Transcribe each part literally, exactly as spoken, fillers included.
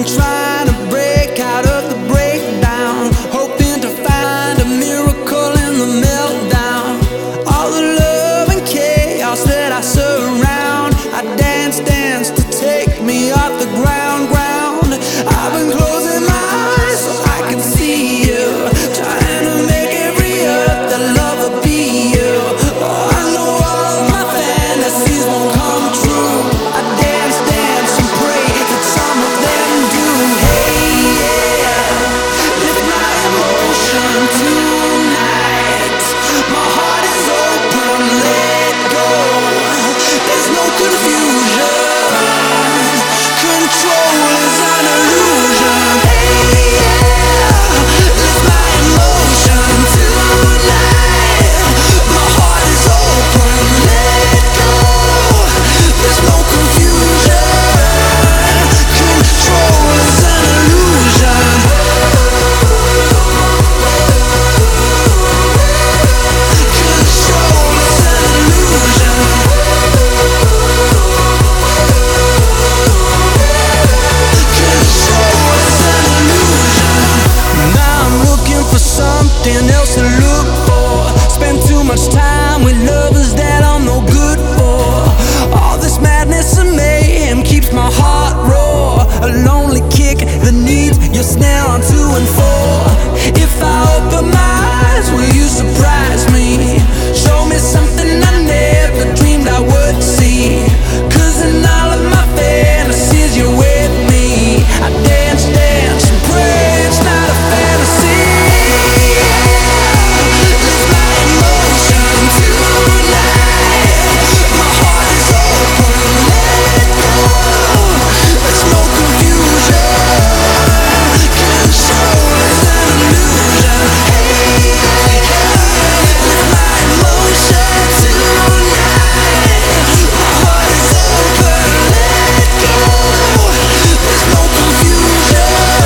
been trying to break out of the breakdown, hoping to find a miracle in the meltdown. All the love and chaos that I surround, I dance, dance to take me off the ground, ground. I've been closing my eyes so I can see you, trying to make every other lover be you. Oh, I know all of my fantasies won't come true. I dance, dance and pray that some of them do. Hey, yeah, lift my emotion tonight. My heart is open, let go. There's no confusion. Control is an illusion. Hey, yeah, lift my emotion tonight. My heart is open, let go. There's no confusion. Control is an illusion. Control is an illusion. Control is an illusion. Now I'm looking for something else to look for. Spend too much time with lovers that I'm no good for. All this madness and mayhem keeps my heart raw. A lonely kick that needs your snare on two and four. If I open my eyes, will you surprise me? Show me something I never dreamed I would see. Cause in all of my fantasies you're with me. I dance, dance and pray it's not a fantasy. Lift my emotion tonight. My heart is open, let go. There's no confusion. Control is an illusion. Hey, lift my emotion tonight. My heart is open, let go. There's no confusion.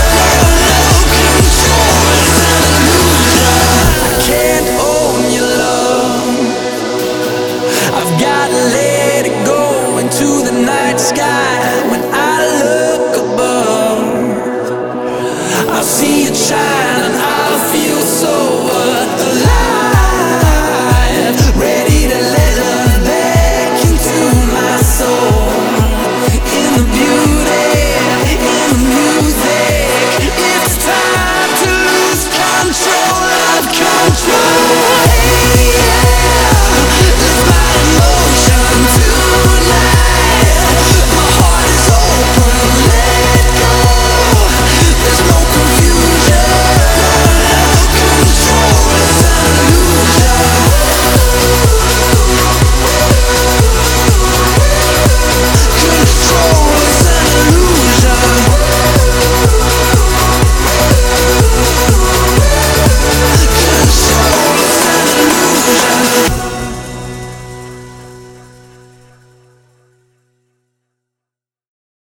Control is an illusion. I can't own your love. I've gotta let it go into the night sky. When I look above, I see it shine and I feel so alive, ready to let love back into my soul. In the beauty, in the music, it's time to lose control of control.